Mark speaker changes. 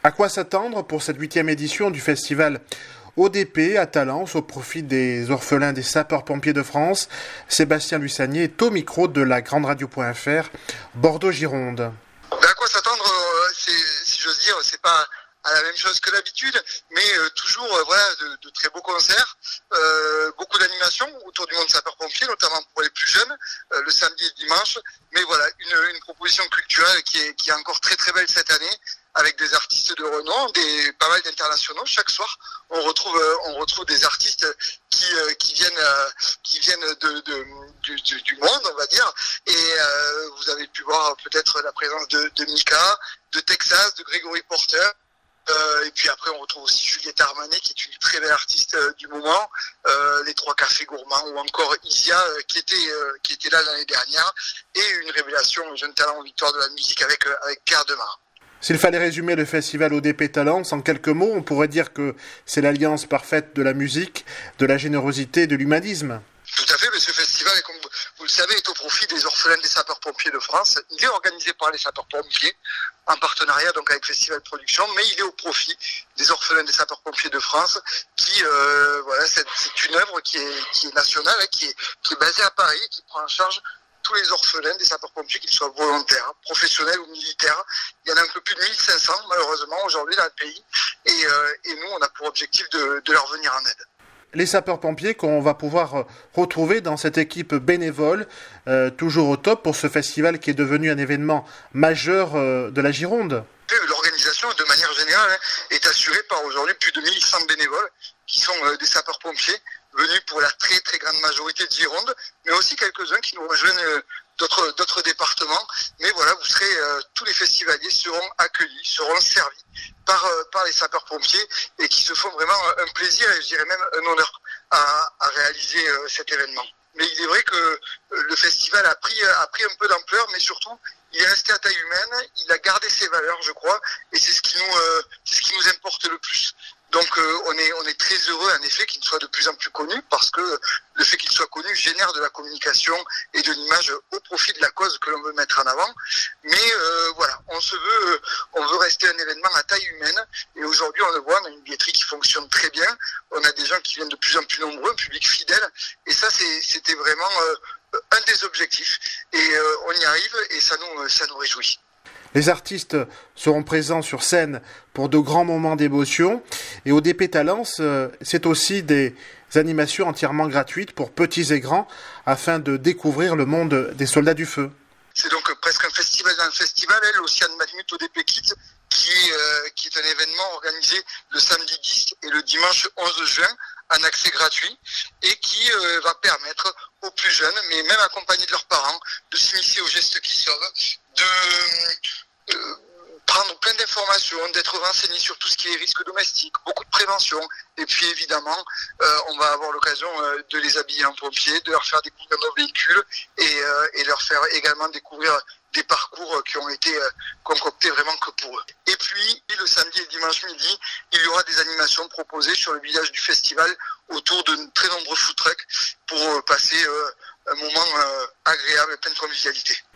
Speaker 1: À quoi s'attendre pour cette 8e édition du festival ODP à Talence au profit des orphelins des sapeurs-pompiers de France? Sébastien Lussanier est au micro de la Grande Radio.fr, Bordeaux-Gironde.
Speaker 2: À quoi s'attendre, si j'ose dire, c'est pas à la même chose que d'habitude, mais toujours de très beaux concerts, beaucoup d'animations autour du monde sapeur-pompier, notamment pour les plus jeunes, le samedi et le dimanche. Mais voilà, une proposition culturelle qui est encore très très belle cette année, avec des artistes de renom, pas mal d'internationaux. Chaque soir, on retrouve des artistes qui viennent du monde, on va dire. Et vous avez pu voir peut-être la présence de Mika, de Texas, de Gregory Porter. Et puis après, on retrouve aussi Juliette Armanet, qui est une très belle artiste du moment, les Trois Cafés Gourmands, ou encore Isia, qui était là l'année dernière, et une révélation, un jeune talent en victoire de la musique avec Pierre Demar.
Speaker 1: S'il fallait résumer le festival ODP Talence en quelques mots, on pourrait dire que c'est l'alliance parfaite de la musique, de la générosité et de l'humanisme.
Speaker 2: Tout à fait, mais ce festival, comme vous le savez, est au profit des orphelins des sapeurs-pompiers de France. Il est organisé par les sapeurs-pompiers, en partenariat donc avec Festival Production, mais il est au profit des orphelins des sapeurs-pompiers de France, qui, c'est une œuvre qui est nationale, qui est basée à Paris, qui prend en charge tous les orphelins des sapeurs-pompiers, qu'ils soient volontaires, professionnels ou militaires. Il y en a un peu plus de 1500, malheureusement, aujourd'hui dans le pays. Et nous, on a pour objectif de leur venir en aide.
Speaker 1: Les sapeurs-pompiers qu'on va pouvoir retrouver dans cette équipe bénévole, toujours au top pour ce festival qui est devenu un événement majeur de la Gironde.
Speaker 2: L'organisation, de manière générale, est assurée par aujourd'hui plus de 1100 bénévoles qui sont des sapeurs-pompiers venus pour la très très grande majorité de Gironde, mais aussi quelques-uns qui nous rejoignent d'autres départements. Mais voilà, tous les festivaliers seront accueillis, seront servis par les sapeurs-pompiers, et qui se font vraiment un plaisir et je dirais même un honneur à réaliser cet événement. Mais il est vrai que le festival a pris un peu d'ampleur, mais surtout il est resté à taille humaine, il a gardé ses valeurs, je crois, et c'est ce qui nous importe le plus. Donc on est très heureux en effet qu'il soit de plus en plus connu, parce que le fait qu'il soit connu génère de la communication et de l'image au profit de la cause que l'on veut mettre en avant. Mais on veut rester un événement à taille humaine, et aujourd'hui on le voit, on a une billetterie qui fonctionne très bien, on a des gens qui viennent de plus en plus nombreux, un public fidèle, et ça c'était vraiment un des objectifs, et on y arrive, et ça nous réjouit.
Speaker 1: Les artistes seront présents sur scène pour de grands moments d'émotion. Et ODP Talence, c'est aussi des animations entièrement gratuites pour petits et grands, afin de découvrir le monde des soldats du feu.
Speaker 2: C'est donc presque un festival dans le festival, l'Océan Matmut ODP Kids, qui est un événement organisé le samedi 10 et le dimanche 11 juin, en accès gratuit, et qui va permettre aux plus jeunes, mais même accompagnés de leurs parents, de s'initier aux gestes qui sauvent, de prendre plein d'informations, d'être renseignés sur tout ce qui est risque domestique, beaucoup de prévention, et puis évidemment, on va avoir l'occasion de les habiller en pompiers, de leur faire découvrir nos véhicules, et leur faire également découvrir des parcours qui ont été concoctés vraiment que pour eux. Et puis, le samedi et le dimanche midi, il y aura des animations proposées sur le village du festival autour de très nombreux food trucks pour passer un moment agréable et plein de convivialité.